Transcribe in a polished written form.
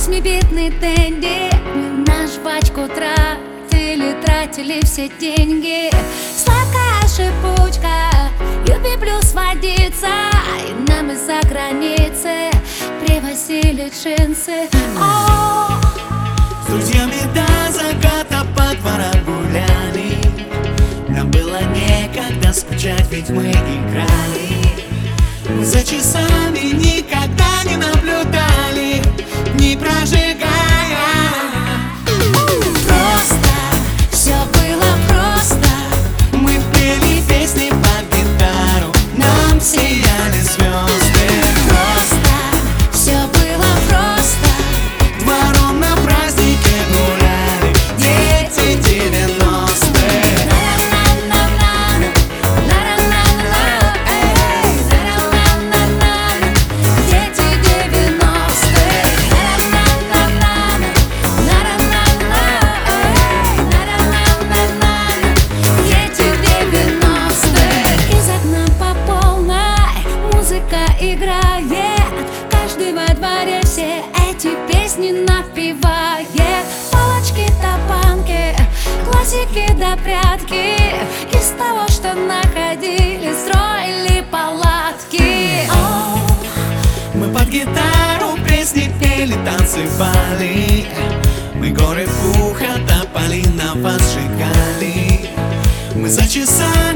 Восьмибитный Дэнди. Мы на жвачку тратили все деньги. Сладкая шипучка, Юпи плюс водица. И нам из-за границы привозили джинсы. С друзьями до заката по дворам гуляли. Нам было некогда скучать, ведь мы играли. Мы за часами никогда не наблюдали, не прожигая. Просто все было просто. Мы пели песни под гитару, нам сияли звезды. Просто все было просто. Двором на празднике гуляли дети 90-х. Играет, каждый во дворе все эти песни напевает. Палочки до банки, классики до прятки. Из того, что находили, строили палатки. Мы под гитару песни пели, танцевали. Мы горы пуха тополиного сжигали. Мы за часами